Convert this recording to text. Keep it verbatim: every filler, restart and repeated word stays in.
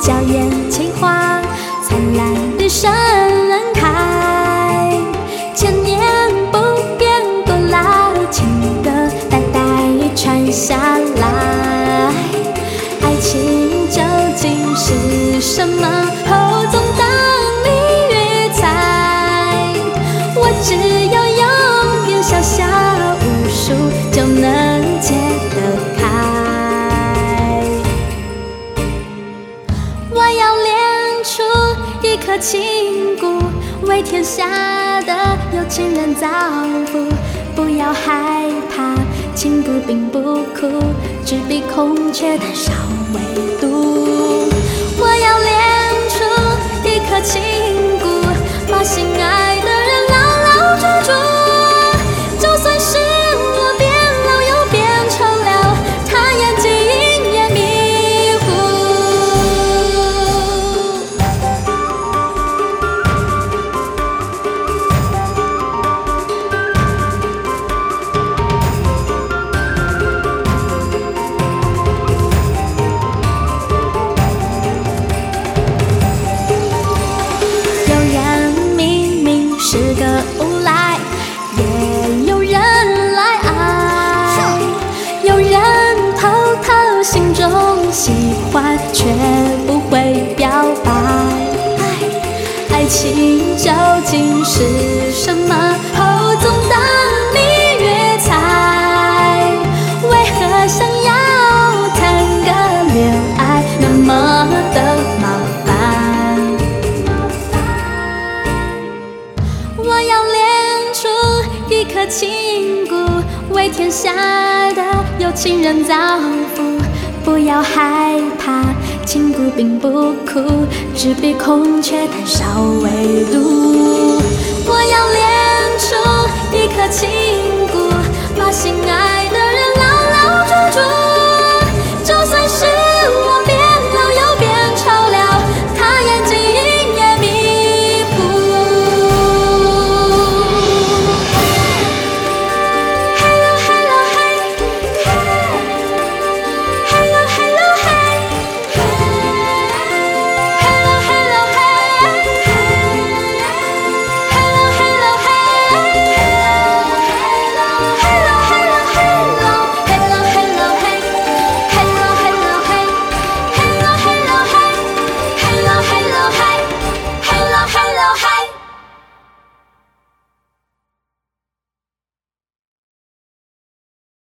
娇艳情花，灿烂的盛开。千年不变古老情歌，代代传下来。爱情究竟是什么？后总当你越猜。我只要用点小小巫术，就能解得开。我要练出一颗情蛊，为天下的有情人造福。不要害怕，情蛊并不苦，只比孔雀胆小唯独。我要练出一颗情蛊，把心爱的人牢牢抓住。就算是我变老又变丑了，他眼睛也迷糊。有人明明是个无赖，也有人来爱。有人偷偷心中喜欢，却不会表白。爱情究竟是什么？后总当你越猜。为何想要谈个恋爱那么的麻烦？我要练出一颗情蛊，为天下的有情人造福。不要害怕，情蛊并不苦，只比孔雀胆小唯独。我要练出一颗情蛊，把心